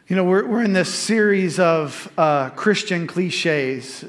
You know, we're in this series of Christian cliches,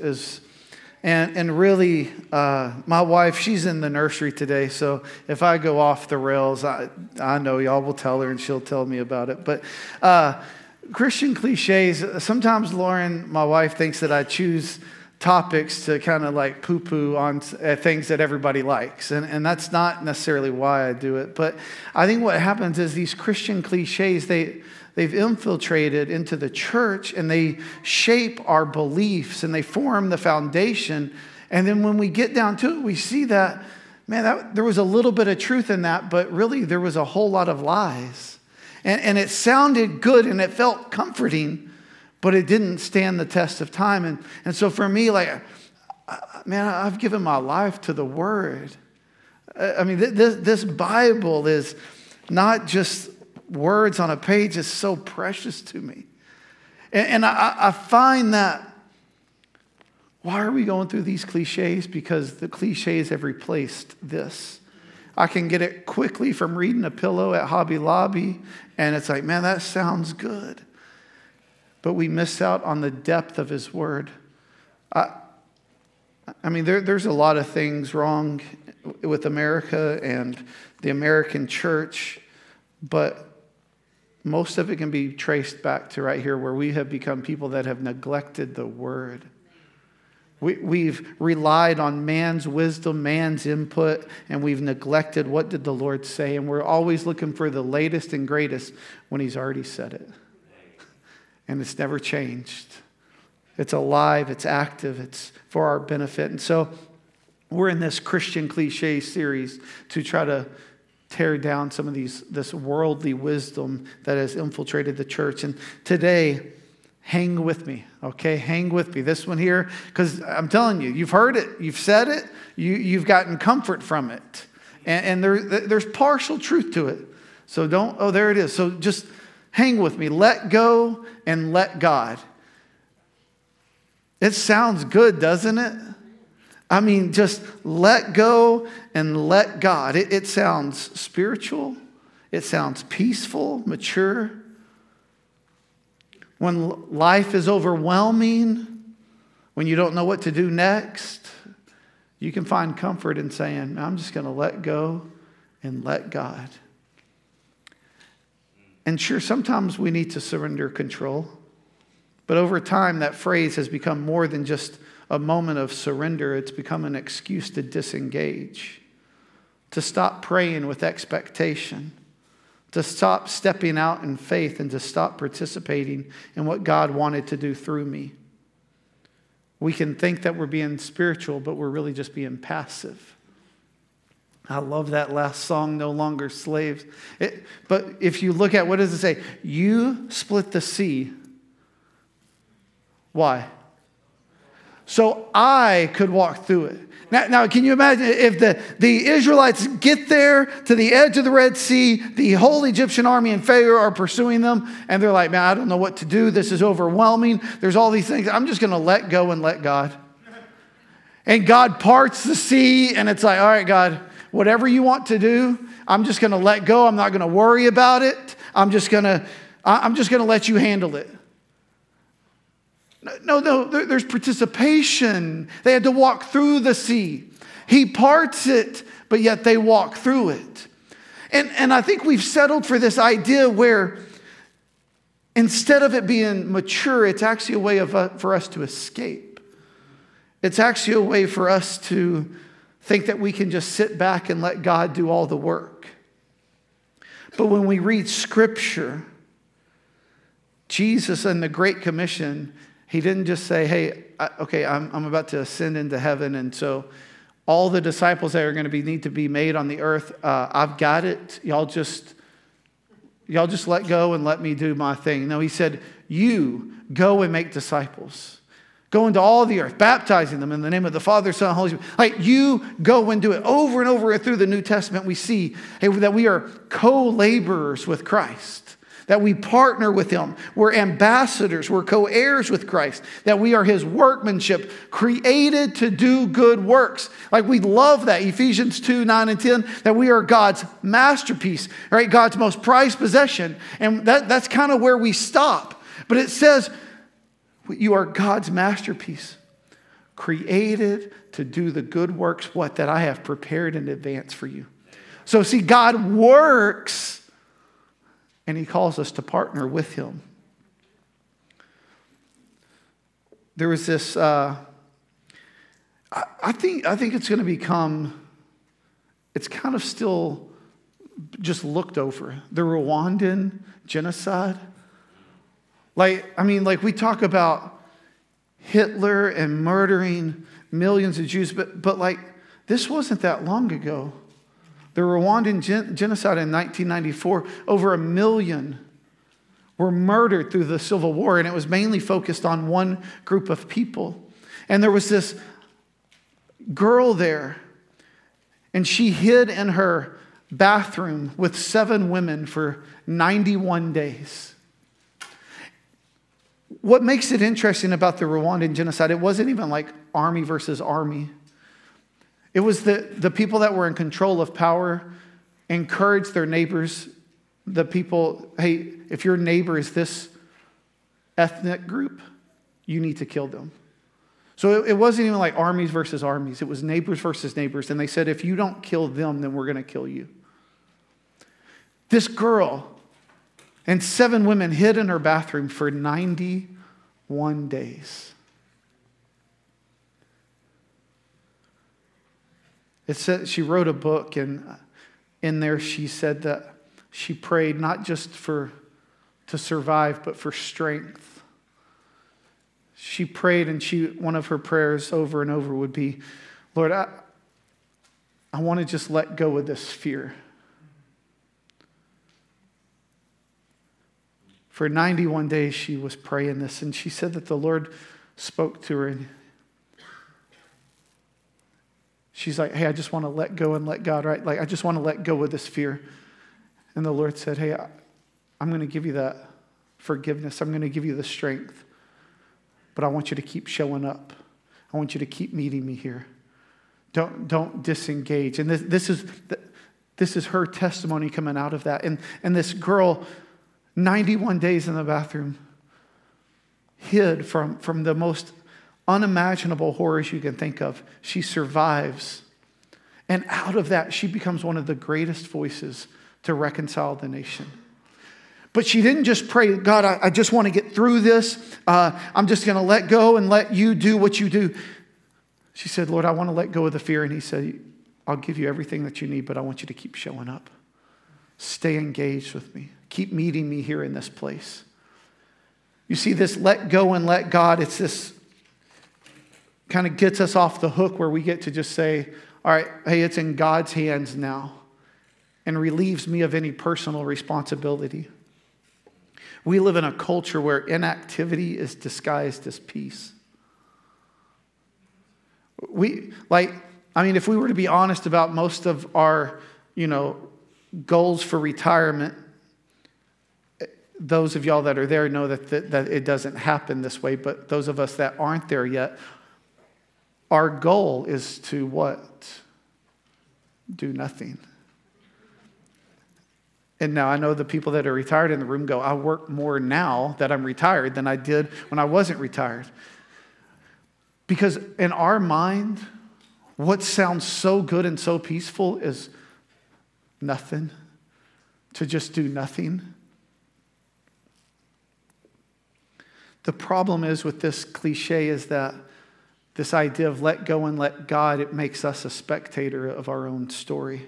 and really, my wife, she's in the nursery today, so if I go off the rails, I know y'all will tell her and she'll tell me about it. But Christian cliches, sometimes Lauren, my wife, thinks that I choose topics to kind of like poo-poo on things that everybody likes. And that's not necessarily why I do it. But I think what happens is these Christian cliches, they've infiltrated into the church and they shape our beliefs and they form the foundation. And then when we get down to it, we see that, man, there was a little bit of truth in that, but really there was a whole lot of lies. And it sounded good and it felt comforting, but it didn't stand the test of time. And so for me, like, man, I've given my life to the Word. I mean, this Bible is not just words on a page. It's so precious to me. And I find that, why are we going through these cliches? Because the cliches have replaced this. I can get it quickly from reading a pillow at Hobby Lobby, and it's like, man, that sounds good. But we miss out on the depth of His Word. I mean, there's a lot of things wrong with America and the American church, but most of it can be traced back to right here where we have become people that have neglected the Word. We've relied on man's wisdom, man's input, and we've neglected what did the Lord say, and we're always looking for the latest and greatest when He's already said it. And it's never changed. It's alive, it's active, it's for our benefit. And so we're in this Christian cliche series to try to tear down some of this worldly wisdom that has infiltrated the church. And today, hang with me, okay? Hang with me. This one here, because I'm telling you, you've heard it, you've said it, you've gotten comfort from it. And there's partial truth to it. So there it is. So just hang with me. Let go and let God. It sounds good, doesn't it? I mean, just let go and let God. It sounds spiritual. It sounds peaceful, mature. When life is overwhelming, when you don't know what to do next, you can find comfort in saying, I'm just going to let go and let God. And sure, sometimes we need to surrender control. But over time, that phrase has become more than just a moment of surrender. It's become an excuse to disengage, to stop praying with expectation, to stop stepping out in faith, and to stop participating in what God wanted to do through me. We can think that we're being spiritual, but we're really just being passive. I love that last song, No Longer Slaves. But if you look at, what does it say? You split the sea. Why? So I could walk through it. Now, can you imagine if the Israelites get there to the edge of the Red Sea, the whole Egyptian army and Pharaoh are pursuing them, and they're like, man, I don't know what to do. This is overwhelming. There's all these things. I'm just going to let go and let God. And God parts the sea, and it's like, all right, God, whatever you want to do, I'm just going to let go. I'm not going to worry about it. I'm just going to let you handle it. No, there's participation. They had to walk through the sea. He parts it, but yet they walk through it. And I think we've settled for this idea where instead of it being mature, it's actually a way for us to escape. It's actually a way for us to think that we can just sit back and let God do all the work. But when we read Scripture, Jesus and the Great Commission, He didn't just say, hey, okay, I'm about to ascend into heaven, and so all the disciples that are going to need to be made on the earth, I've got it. Y'all just let go and let me do my thing. No, He said, you go and make disciples. Go into all the earth, baptizing them in the name of the Father, Son, and Holy Spirit. Like, you go and do it. Over and over through the New Testament, we see that we are co-laborers with Christ, that we partner with Him. We're ambassadors. We're co-heirs with Christ, that we are His workmanship, created to do good works. Like, we love that. Ephesians 2, 9 and 10, that we are God's masterpiece, right? God's most prized possession. And that's kind of where we stop. But it says you are God's masterpiece, created to do the good works, what? That I have prepared in advance for you. So see, God works, and he calls us to partner with him. There was this, I think it's going to become, it's kind of still just looked over. The Rwandan genocide. Like we talk about Hitler and murdering millions of Jews, but like this wasn't that long ago. The Rwandan genocide in 1994, over 1 million were murdered through the Civil War, and it was mainly focused on one group of people. And there was this girl there, and she hid in her bathroom with 7 women for 91 days. What makes it interesting about the Rwandan genocide, it wasn't even like army versus army. It was the people that were in control of power encouraged their neighbors, the people, hey, if your neighbor is this ethnic group, you need to kill them. So it wasn't even like armies versus armies. It was neighbors versus neighbors. And they said, if you don't kill them, then we're going to kill you. This girl and 7 women hid in her bathroom for 91 days. It said she wrote a book, and in there she said that she prayed not just to survive, but for strength. She prayed, and one of her prayers over and over would be, Lord, I want to just let go of this fear. For 91 days she was praying this, and she said that the Lord spoke to her, and she's like, hey, I just want to let go and let God, right? Like, I just want to let go of this fear. And the Lord said, hey, I'm going to give you that forgiveness. I'm going to give you the strength. But I want you to keep showing up. I want you to keep meeting me here. Don't disengage. And this is her testimony coming out of that. And this girl, 91 days in the bathroom, hid from the most unimaginable horrors you can think of. She survives. And out of that, she becomes one of the greatest voices to reconcile the nation. But she didn't just pray, God, I just want to get through this. I'm just going to let go and let you do what you do. She said, Lord, I want to let go of the fear. And he said, I'll give you everything that you need, but I want you to keep showing up. Stay engaged with me. Keep meeting me here in this place. You see, this let go and let God, it's this kind of gets us off the hook where we get to just say, all right, hey, it's in God's hands now, and relieves me of any personal responsibility. We live in a culture where inactivity is disguised as peace. If we were to be honest about most of our, goals for retirement, those of y'all that are there know that it doesn't happen this way, but those of us that aren't there yet, our goal is to what? Do nothing. And now I know the people that are retired in the room go, I work more now that I'm retired than I did when I wasn't retired. Because in our mind, what sounds so good and so peaceful is nothing. To just do nothing. The problem is with this cliche is that this idea of let go and let God, it makes us a spectator of our own story.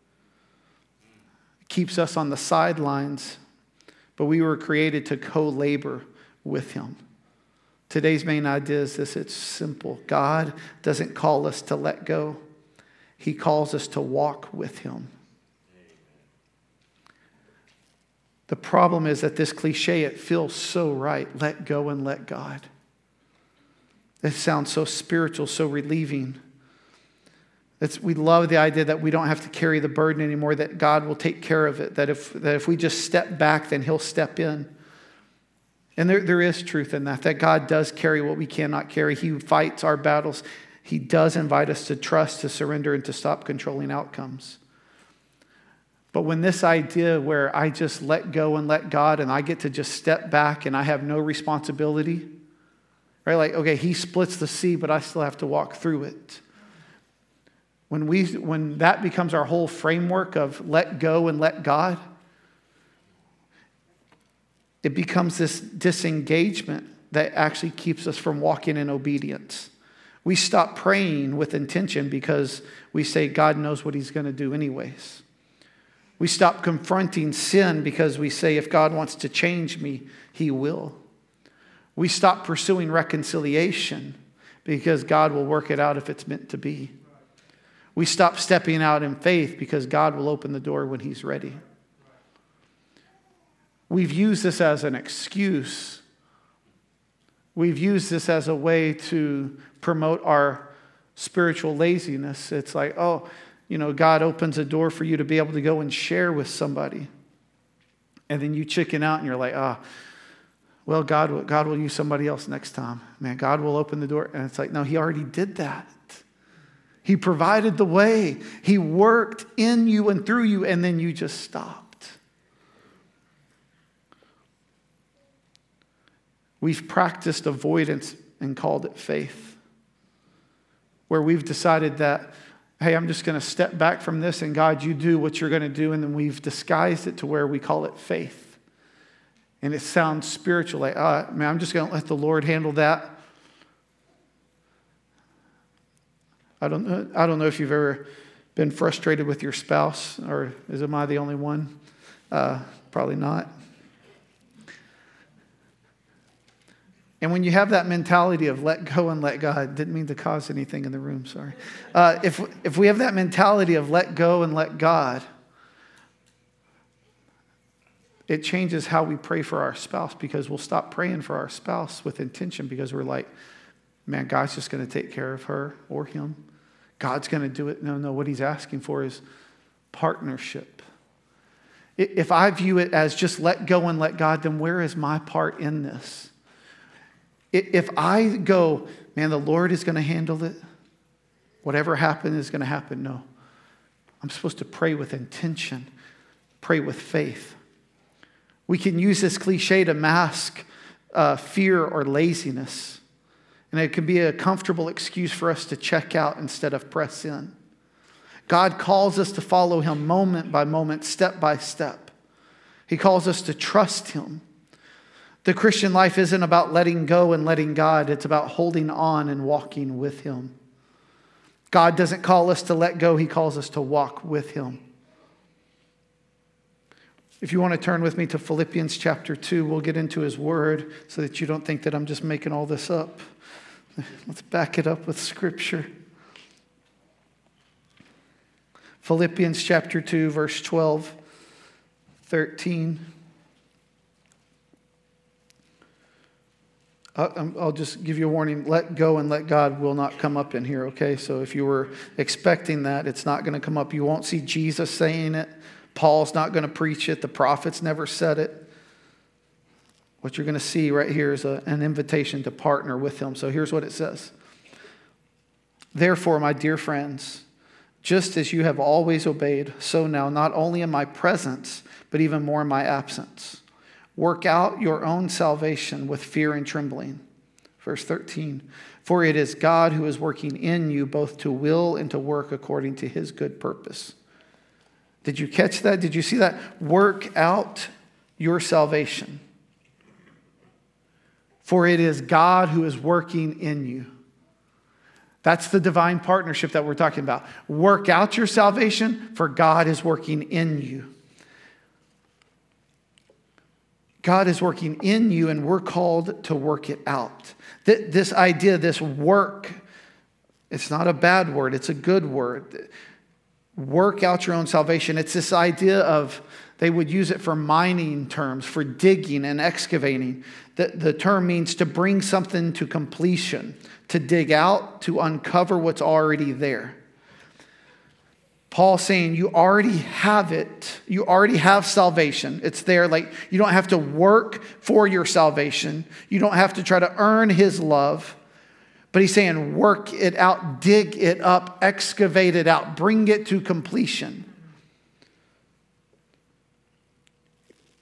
It keeps us on the sidelines, but we were created to co-labor with him. Today's main idea is this, it's simple. God doesn't call us to let go. He calls us to walk with him. The problem is that this cliche, it feels so right. Let go and let God. It sounds so spiritual, so relieving. We love the idea that we don't have to carry the burden anymore, that God will take care of it, that if we just step back, then he'll step in. And there is truth in that God does carry what we cannot carry. He fights our battles. He does invite us to trust, to surrender, and to stop controlling outcomes. But when this idea where I just let go and let God and I get to just step back and I have no responsibility, right? Like, okay, he splits the sea, but I still have to walk through it. When that becomes our whole framework of let go and let God, it becomes this disengagement that actually keeps us from walking in obedience. We stop praying with intention because we say God knows what he's going to do anyways. We stop confronting sin because we say if God wants to change me, he will. We stop pursuing reconciliation because God will work it out if it's meant to be. We stop stepping out in faith because God will open the door when he's ready. We've used this as an excuse. We've used this as a way to promote our spiritual laziness. It's like, oh, God opens a door for you to be able to go and share with somebody. And then you chicken out and you're like, well, God will use somebody else next time. Man, God will open the door. And it's like, no, he already did that. He provided the way. He worked in you and through you, and then you just stopped. We've practiced avoidance and called it faith, where we've decided that, hey, I'm just going to step back from this, and God, you do what you're going to do, and then we've disguised it to where we call it faith. And it sounds spiritual, like, man, I'm just going to let the Lord handle that. I don't know if you've ever been frustrated with your spouse, or am I the only one? Probably not. And when you have that mentality of let go and let God, didn't mean to cause anything in the room, sorry. If we have that mentality of let go and let God, it changes how we pray for our spouse, because we'll stop praying for our spouse with intention because we're like, man, God's just going to take care of her or him. God's going to do it. No, what he's asking for is partnership. If I view it as just let go and let God, then where is my part in this? If I go, man, the Lord is going to handle it. Whatever happened is going to happen. No. I'm supposed to pray with intention, pray with faith. We can use this cliche to mask fear or laziness. And it can be a comfortable excuse for us to check out instead of press in. God calls us to follow him moment by moment, step by step. He calls us to trust him. The Christian life isn't about letting go and letting God. It's about holding on and walking with him. God doesn't call us to let go. He calls us to walk with him. If you want to turn with me to Philippians chapter 2, we'll get into his word so that you don't think that I'm just making all this up. Let's back it up with Scripture. Philippians chapter 2, verse 12, 13. I'll just give you a warning. Let go and let God will not come up in here, okay? So if you were expecting that, it's not going to come up. You won't see Jesus saying it. Paul's not going to preach it. The prophets never said it. What you're going to see right here is an invitation to partner with him. So here's what it says. Therefore, my dear friends, just as you have always obeyed, so now, not only in my presence, but even more in my absence, work out your own salvation with fear and trembling. Verse 13, for it is God who is working in you both to will and to work according to his good purpose. Did you catch that? Did you see that? Work out your salvation. For it is God who is working in you. That's the divine partnership that we're talking about. Work out your salvation, for God is working in you. God is working in you, and we're called to work it out. This idea, this work, it's not a bad word, it's a good word. Work out your own salvation. It's this idea of, they would use it for mining terms, for digging and excavating. The term means to bring something to completion, to dig out, to uncover what's already there. Paul's saying you already have it. You already have salvation. It's there. Like, you don't have to work for your salvation. You don't have to try to earn his love. But he's saying work it out, dig it up, excavate it out, bring it to completion.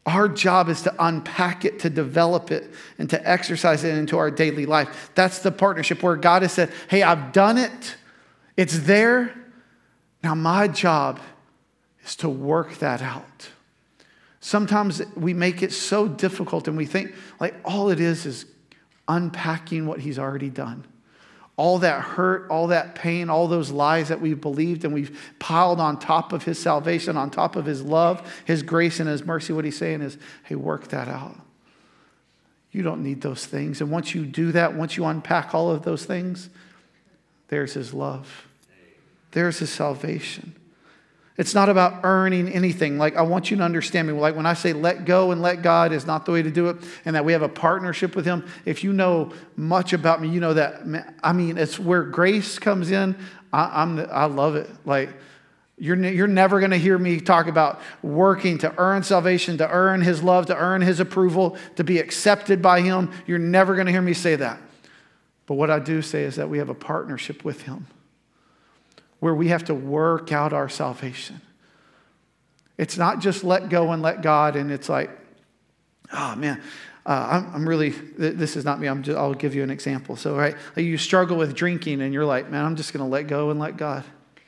Our job is to unpack it, to develop it, and to exercise it into our daily life. That's the partnership where God has said, hey, I've done it. It's there. Now my job is to work that out. Sometimes we make it so difficult and we think like all it is unpacking what he's already done. All that hurt, all that pain, all those lies that we've believed and we've piled on top of his salvation, on top of his love, his grace and his mercy. What he's saying is, hey, work that out. You don't need those things. And once you do that, once you unpack all of those things, there's his love. There's his salvation. It's not about earning anything. Like, I want you to understand me. Like, when I say let go and let God is not the way to do it, and that we have a partnership with him, if you know much about me, you know that, I mean, it's where grace comes in. I love it. Like, you're never going to hear me talk about working to earn salvation, to earn his love, to earn his approval, to be accepted by him. You're never going to hear me say that. But what I do say is that we have a partnership with him, where we have to work out our salvation. It's not just let go and let God, and it's like, oh man, I'm really, this is not me, I'll give you an example. So, right, like you struggle with drinking, and you're like, man, I'm just going to let go and let God.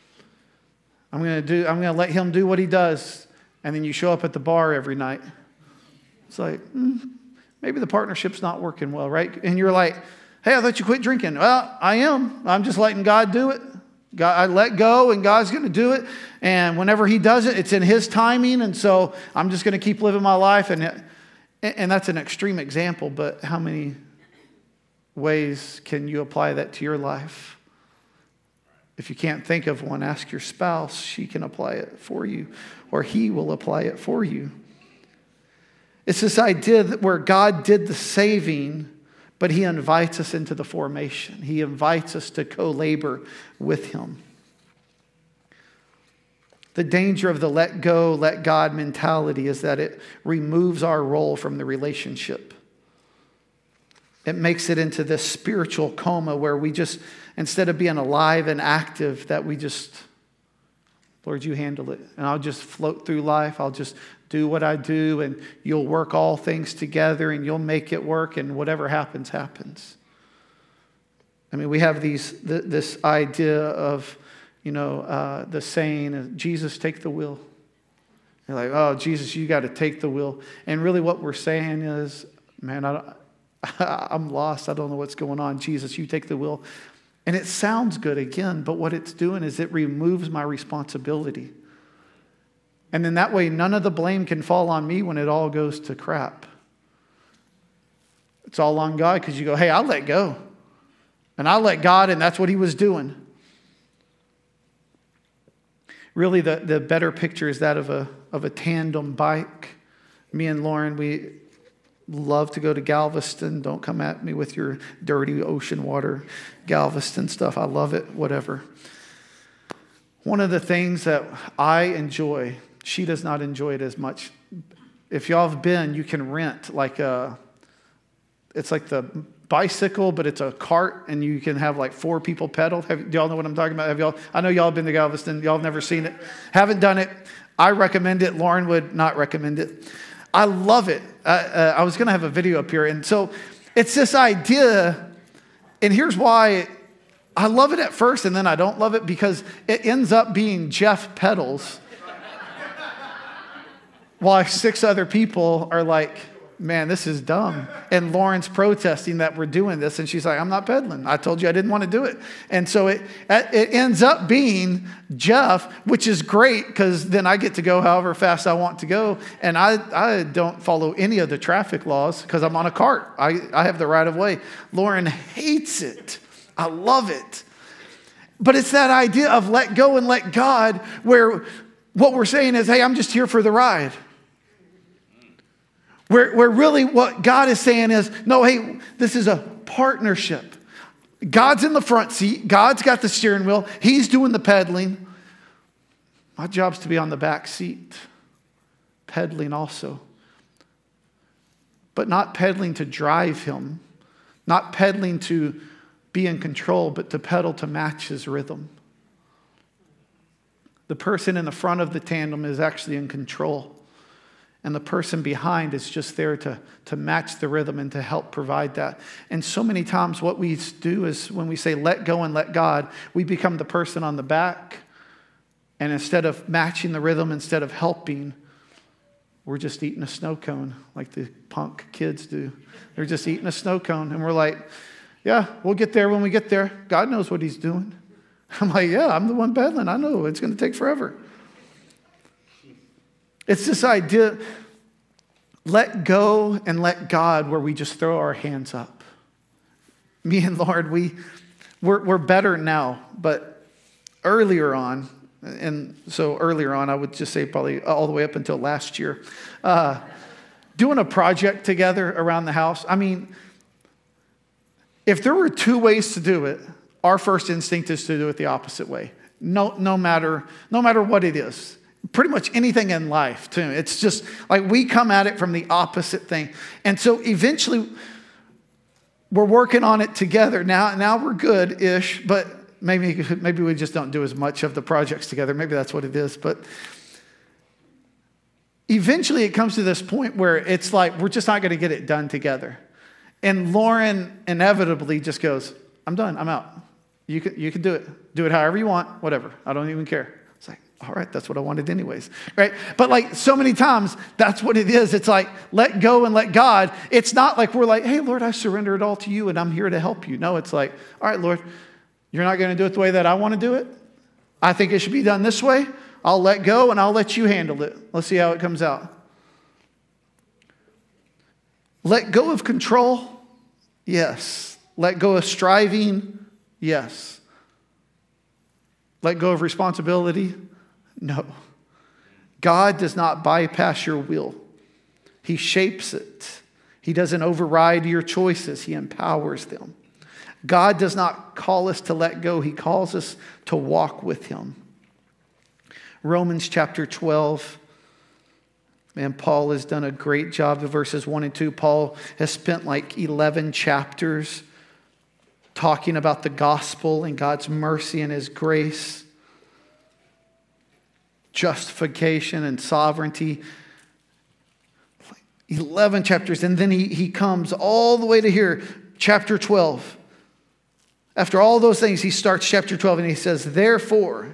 I'm going to let him do what he does. And then you show up at the bar every night. It's like, maybe the partnership's not working well, right? And you're like, hey, I thought you quit drinking. Well, I am. I'm just letting God do it. God, I let go and God's going to do it. And whenever he does it, it's in his timing. And so I'm just going to keep living my life. And that's an extreme example, but how many ways can you apply that to your life? If you can't think of one, ask your spouse. She can apply it for you, or he will apply it for you. It's this idea that where God did the saving, but he invites us into the formation. He invites us to co-labor with him. The danger of the let go, let God mentality is that it removes our role from the relationship. It makes it into this spiritual coma where we just, instead of being alive and active, that we just, Lord, you handle it. And I'll just float through life. I'll just do what I do, and you'll work all things together, and you'll make it work, and whatever happens, happens. I mean, we have this idea of, the saying, Jesus, take the wheel. You're like, oh, Jesus, you got to take the wheel. And really what we're saying is, man, I'm lost. I don't know what's going on. Jesus, you take the wheel. And it sounds good again, but what it's doing is it removes my responsibility. And then that way, none of the blame can fall on me when it all goes to crap. It's all on God, because you go, hey, I'll let go. And I let God, and that's what he was doing. Really, the better picture is that of a tandem bike. Me and Lauren, we love to go to Galveston. Don't come at me with your dirty ocean water Galveston stuff. I love it, whatever. One of the things that I enjoy, she does not enjoy it as much. If y'all have been, you can rent it's like the bicycle, but it's a cart, and you can have like 4 people pedal. Do y'all know what I'm talking about? I know y'all have been to Galveston. Y'all have never seen it. Haven't done it. I recommend it. Lauren would not recommend it. I love it. I was going to have a video up here. And so it's this idea, and here's why I love it at first, and then I don't love it, because it ends up being Jeff pedals while 6 other people are like, man, this is dumb. And Lauren's protesting that we're doing this. And she's like, I'm not pedaling. I told you I didn't want to do it. And so it ends up being Jeff, which is great, because then I get to go however fast I want to go. And I don't follow any of the traffic laws because I'm on a cart. I have the right of way. Lauren hates it. I love it. But it's that idea of let go and let God, where what we're saying is, hey, I'm just here for the ride. Where really what God is saying is, no, hey, this is a partnership. God's in the front seat. God's got the steering wheel. He's doing the pedaling. My job's to be on the back seat, pedaling also. But not pedaling to drive him, not pedaling to be in control, but to pedal to match his rhythm. The person in the front of the tandem is actually in control. And the person behind is just there to match the rhythm and to help provide that. And so many times what we do is when we say let go and let God, we become the person on the back. And instead of matching the rhythm, instead of helping, we're just eating a snow cone like the punk kids do. They're just eating a snow cone. And we're like, yeah, we'll get there when we get there. God knows what he's doing. I'm like, yeah, I'm the one peddling. I know it's going to take forever. It's this idea, let go and let God, where we just throw our hands up. Me and Lord, we're better now, but earlier on, I would just say probably all the way up until last year, doing a project together around the house. I mean, if there were two ways to do it, our first instinct is to do it the opposite way. No matter what it is. Pretty much anything in life, too. It's just like we come at it from the opposite thing. And so eventually we're working on it together. Now we're good-ish, but maybe we just don't do as much of the projects together. Maybe that's what it is. But eventually it comes to this point where it's like we're just not going to get it done together. And Lauren inevitably just goes, I'm done. I'm out. You can do it. Do it however you want. Whatever. I don't even care. It's like, all right, that's what I wanted anyways, right? But like so many times, that's what it is. It's like, let go and let God. It's not like we're like, hey, Lord, I surrender it all to you and I'm here to help you. No, it's like, all right, Lord, you're not going to do it the way that I want to do it. I think it should be done this way. I'll let go and I'll let you handle it. Let's see how it comes out. Let go of control. Yes. Let go of striving. Yes. Let go of responsibility. No. God does not bypass your will. He shapes it. He doesn't override your choices. He empowers them. God does not call us to let go. He calls us to walk with him. Romans chapter 12. And Paul has done a great job of verses 1 and 2. Paul has spent like 11 chapters talking about the gospel and God's mercy and his grace, justification and sovereignty. 11 chapters. And then he comes all the way to here, chapter 12. After all those things, he starts chapter 12 and he says, therefore,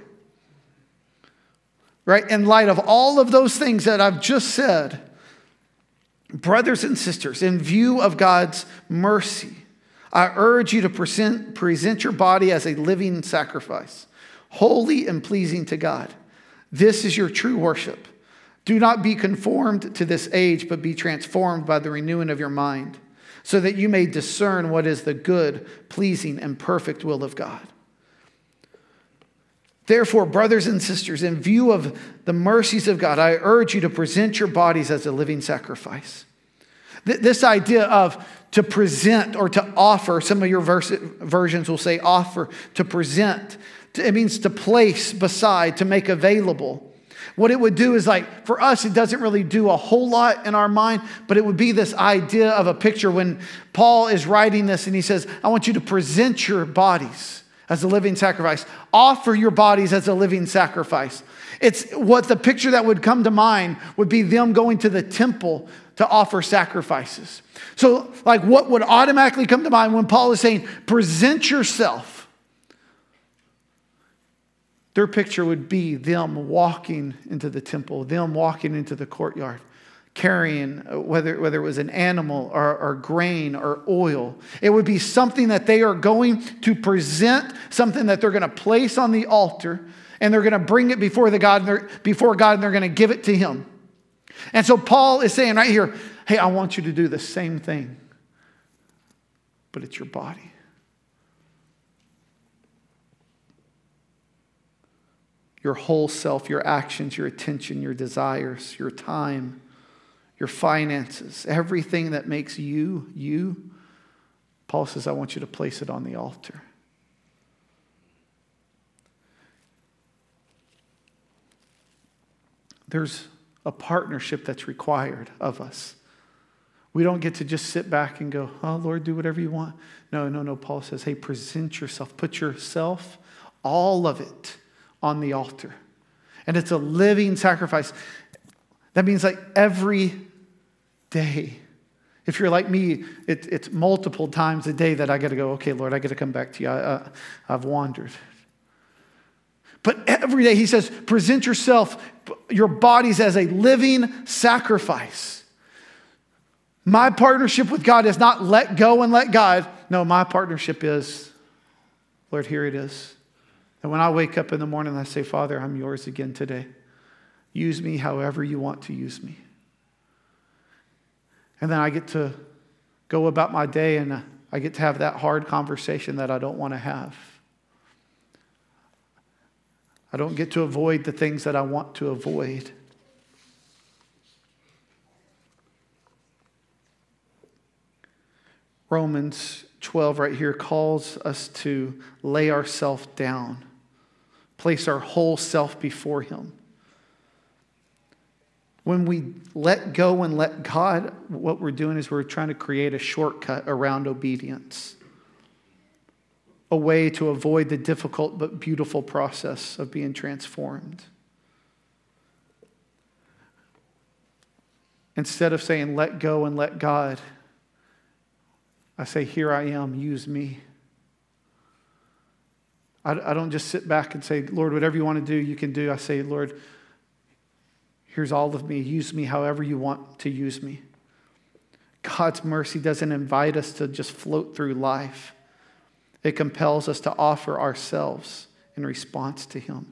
right, in light of all of those things that I've just said, brothers and sisters, in view of God's mercy, I urge you to present your body as a living sacrifice, holy and pleasing to God. This is your true worship. Do not be conformed to this age, but be transformed by the renewing of your mind, so that you may discern what is the good, pleasing, and perfect will of God. Therefore, brothers and sisters, in view of the mercies of God, I urge you to present your bodies as a living sacrifice. This idea of to present or to offer, some of your versions will say offer, to present. It means to place beside, to make available. What it would do is like, for us, it doesn't really do a whole lot in our mind, but it would be this idea of a picture when Paul is writing this and he says, I want you to present your bodies as a living sacrifice. Offer your bodies as a living sacrifice. It's what the picture that would come to mind would be them going to the temple to offer sacrifices. So like what would automatically come to mind when Paul is saying, present yourself? Their picture would be them walking into the temple, them walking into the courtyard, carrying, whether it was an animal or grain or oil. It would be something that they are going to present, something that they're going to place on the altar, and they're going to bring it before God, and they're going to give it to him. And so Paul is saying right here, hey, I want you to do the same thing, but it's your body. Your whole self, your actions, your attention, your desires, your time, your finances, everything that makes you. Paul says, I want you to place it on the altar. There's a partnership that's required of us. We don't get to just sit back and go, oh, Lord, do whatever you want. No. Paul says, hey, present yourself. Put yourself, all of it, on the altar. And it's a living sacrifice. That means like every day. If you're like me, it's multiple times a day that I got to go, okay, Lord, I got to come back to you. I've wandered. But every day he says, present yourself, your bodies as a living sacrifice. My partnership with God is not let go and let God. No, my partnership is, Lord, here it is. And when I wake up in the morning, I say, Father, I'm yours again today. Use me however you want to use me. And then I get to go about my day and I get to have that hard conversation that I don't want to have. I don't get to avoid the things that I want to avoid. Romans 12 right here calls us to lay ourselves down, place our whole self before Him. When we let go and let God, what we're doing is we're trying to create a shortcut around obedience. A way to avoid the difficult but beautiful process of being transformed. Instead of saying, let go and let God, I say, here I am, use me. I don't just sit back and say, Lord, whatever you want to do, you can do. I say, Lord, here's all of me. Use me however you want to use me. God's mercy doesn't invite us to just float through life. It compels us to offer ourselves in response to Him.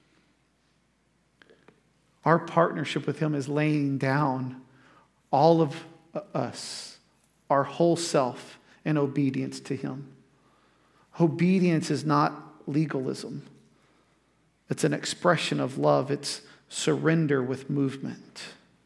Our partnership with Him is laying down all of us, our whole self, in obedience to Him. Obedience is not legalism. It's an expression of love. It's surrender with movement.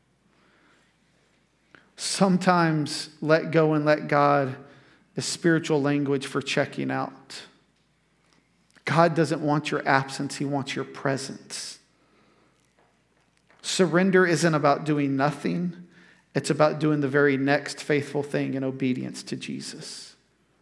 Sometimes let go and let God is spiritual language for checking out. God doesn't want your absence. He wants your presence. Surrender isn't about doing nothing. It's about doing the very next faithful thing in obedience to Jesus.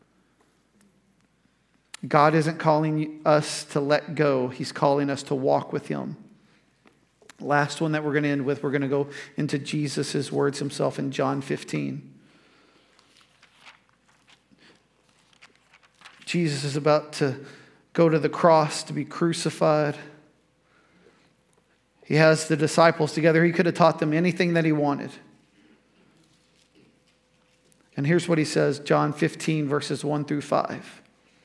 God isn't calling us to let go. He's calling us to walk with Him. Last one that we're going to end with, we're going to go into Jesus' words Himself in John 15. Jesus is about to go to the cross to be crucified. He has the disciples together. He could have taught them anything that He wanted. And here's what He says, John 15, verses 1 through 5.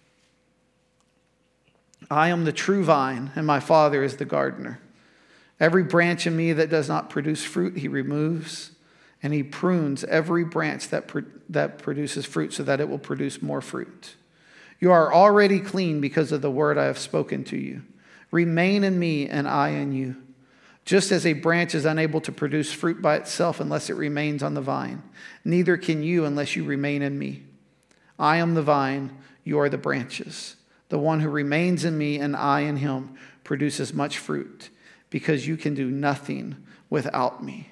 I am the true vine, and my Father is the gardener. Every branch in me that does not produce fruit, He removes, and He prunes every branch that produces fruit so that it will produce more fruit. You are already clean because of the word I have spoken to you. Remain in me, and I in you. Just as a branch is unable to produce fruit by itself unless it remains on the vine, neither can you unless you remain in me. I am the vine, you are the branches. The one who remains in me and I in him produces much fruit, because you can do nothing without me.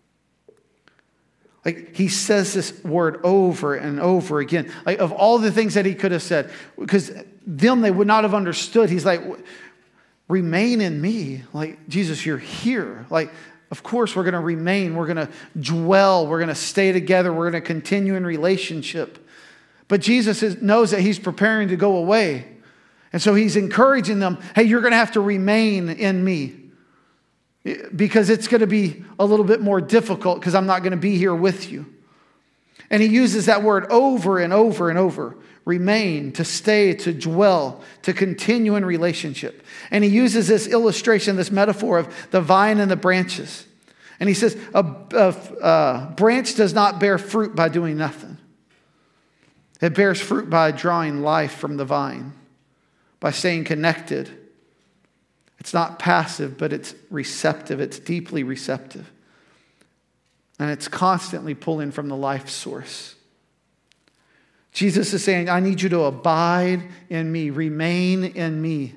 Like, he says this word over and over again. Like, of all the things that he could have said, because them, they would not have understood. He's like, remain in me. Like, Jesus, you're here. Like, of course we're going to remain. We're going to dwell. We're going to stay together. We're going to continue in relationship. But Jesus knows that he's preparing to go away. And so he's encouraging them, hey, you're going to have to remain in me. Because it's going to be a little bit more difficult because I'm not going to be here with you. And he uses that word over and over and over. Remain, to stay, to dwell, to continue in relationship. And he uses this illustration, this metaphor of the vine and the branches. And he says, a branch does not bear fruit by doing nothing. It bears fruit by drawing life from the vine, by staying connected. It's not passive, but it's receptive. It's deeply receptive. And it's constantly pulling from the life source. Jesus is saying, I need you to abide in me, remain in me.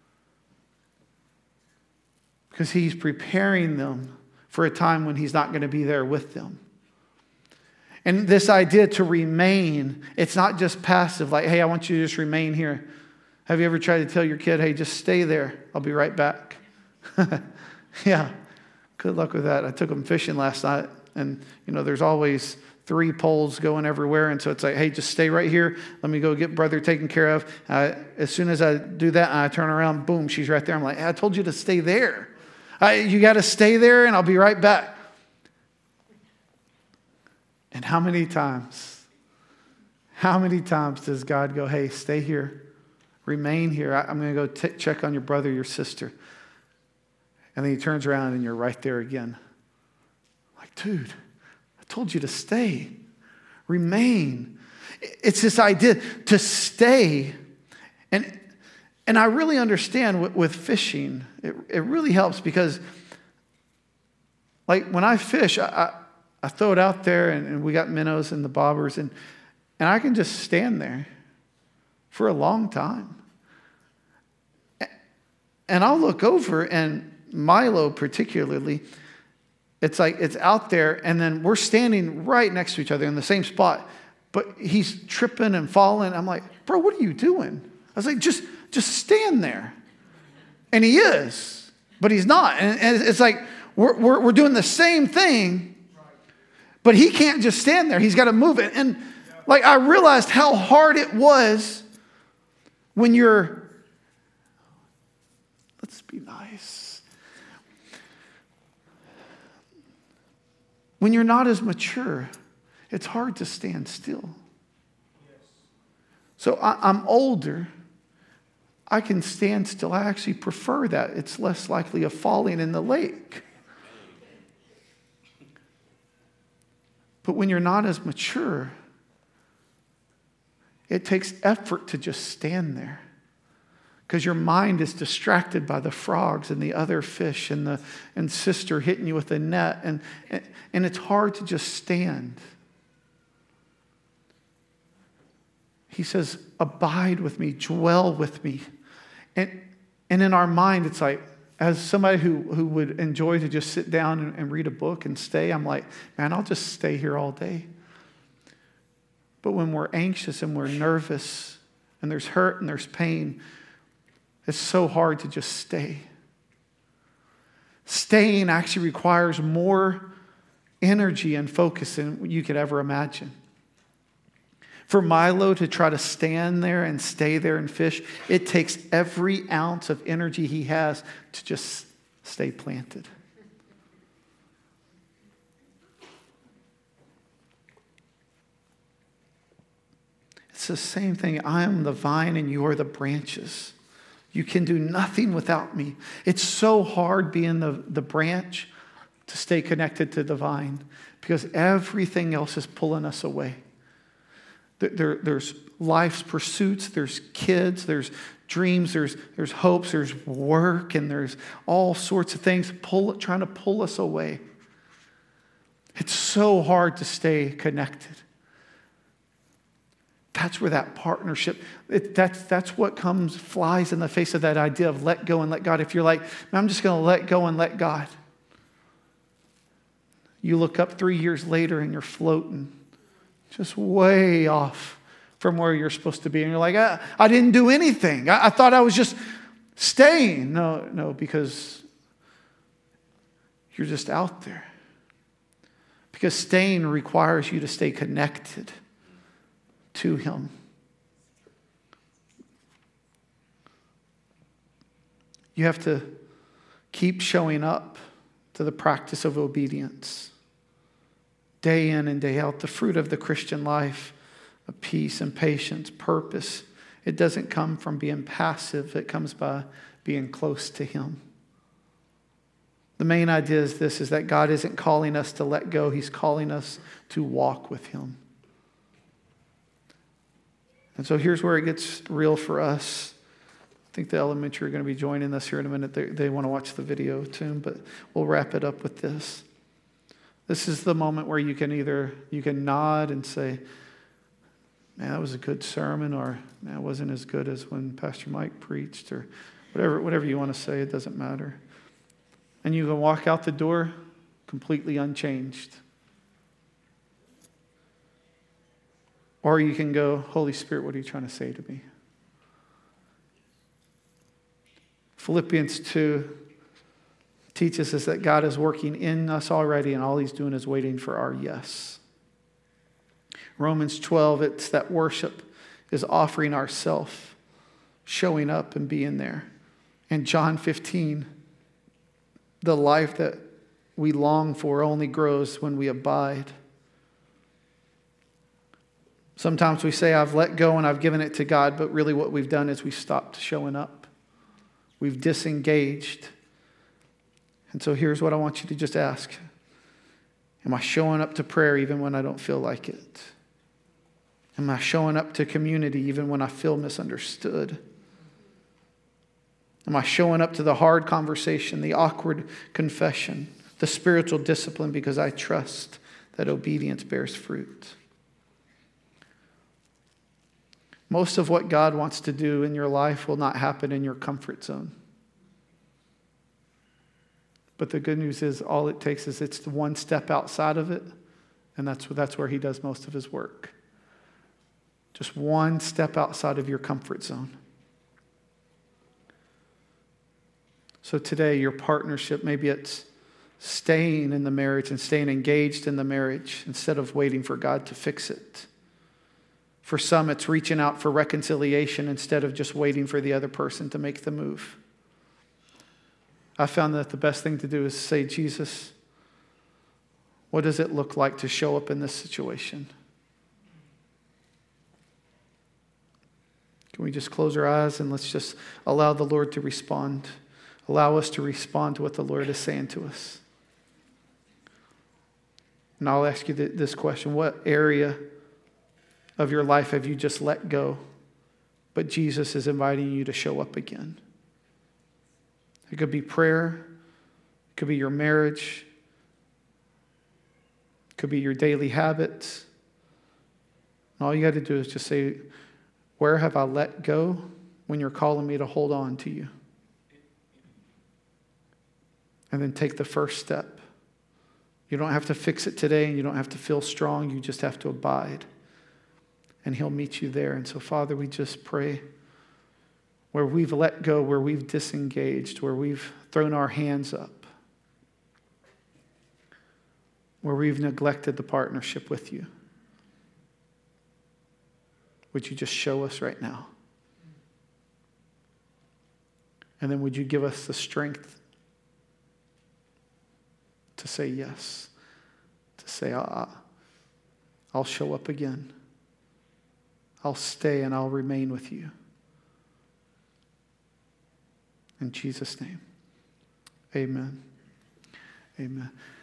Because he's preparing them for a time when he's not going to be there with them. And this idea to remain, it's not just passive, like, hey, I want you to just remain here. Have you ever tried to tell your kid, hey, just stay there. I'll be right back. Yeah. Good luck with that. I took them fishing last night, and there's always 3 poles going everywhere, and so it's like, hey, just stay right here. Let me go get brother taken care of. As soon as I do that, and I turn around, boom, she's right there. I'm like, hey, I told you to stay there. You got to stay there, and I'll be right back. And how many times does God go, hey, stay here, remain here. I'm going to go check on your brother, your sister. And then he turns around and you're right there again. Like, dude, I told you to stay, remain. It's this idea to stay. And I really understand with fishing, it really helps because, like, when I fish, I throw it out there and we got minnows and the bobbers and I can just stand there for a long time. And I'll look over, and Milo particularly, it's like it's out there, and then we're standing right next to each other in the same spot, but he's tripping and falling. I'm like, bro, what are you doing? I was like, just stand there. And he is, but he's not. And it's like we're doing the same thing, but he can't just stand there. He's got to move it. And like I realized how hard it was when let's be nice. When you're not as mature, it's hard to stand still. So I'm older. I can stand still. I actually prefer that. It's less likely of falling in the lake. But when you're not as mature, it takes effort to just stand there. Because your mind is distracted by the frogs and the other fish and sister hitting you with a net. And it's hard to just stand. He says, abide with me, dwell with me. And in our mind, it's like, as somebody who would enjoy to just sit down and read a book and stay, I'm like, man, I'll just stay here all day. But when we're anxious and we're nervous and there's hurt and there's pain, it's so hard to just stay. Staying actually requires more energy and focus than you could ever imagine. For Milo to try to stand there and stay there and fish, it takes every ounce of energy he has to just stay planted. It's the same thing. I am the vine and you are the branches. You can do nothing without me. It's so hard being the branch to stay connected to the vine because everything else is pulling us away. There's life's pursuits, there's kids, there's dreams, there's hopes, there's work, and there's all sorts of things trying to pull us away. It's so hard to stay connected. That's where that partnership, that's what flies in the face of that idea of let go and let God. If you're like, I'm just going to let go and let God. You look up 3 years later and you're floating just way off from where you're supposed to be. And you're like, I didn't do anything. I thought I was just staying. No, because you're just out there. Because staying requires you to stay connected to Him. You have to keep showing up to the practice of obedience. Day in and day out, the fruit of the Christian life of peace and patience, purpose. It doesn't come from being passive. It comes by being close to Him. The main idea is this, is that God isn't calling us to let go. He's calling us to walk with Him. And so here's where it gets real for us. I think the elementary are going to be joining us here in a minute. They want to watch the video too, but we'll wrap it up with this. This is the moment where you can nod and say, man, that was a good sermon, or man, it wasn't as good as when Pastor Mike preached, or whatever you want to say, it doesn't matter. And you can walk out the door completely unchanged. Or you can go, Holy Spirit, what are you trying to say to me? Philippians 2 teaches us that God is working in us already, and all he's doing is waiting for our yes. Romans 12, it's that worship is offering ourself, showing up and being there. And John 15, the life that we long for only grows when we abide. Sometimes we say, I've let go and I've given it to God, but really what we've done is we've stopped showing up. We've disengaged. And so here's what I want you to just ask. Am I showing up to prayer even when I don't feel like it? Am I showing up to community even when I feel misunderstood? Am I showing up to the hard conversation, the awkward confession, the spiritual discipline because I trust that obedience bears fruit? Most of what God wants to do in your life will not happen in your comfort zone. But the good news is all it takes is it's the one step outside of it, and that's where he does most of his work. Just one step outside of your comfort zone. So today, your partnership, maybe it's staying in the marriage and staying engaged in the marriage instead of waiting for God to fix it. For some, it's reaching out for reconciliation instead of just waiting for the other person to make the move. I found that the best thing to do is say, Jesus, what does it look like to show up in this situation? Can we just close our eyes and let's just allow the Lord to respond? Allow us to respond to what the Lord is saying to us. And I'll ask you this question. What area of your life have you just let go, but Jesus is inviting you to show up again? It could be prayer. It could be your marriage. It could be your daily habits. And all you got to do is just say, where have I let go when you're calling me to hold on to you? And then take the first step. You don't have to fix it today, and you don't have to feel strong. You just have to abide. And he'll meet you there. And so, Father, we just pray where we've let go, where we've disengaged, where we've thrown our hands up, where we've neglected the partnership with you. Would you just show us right now? And then would you give us the strength to say yes, to say, I'll show up again. I'll stay and I'll remain with you. In Jesus' name, amen. Amen.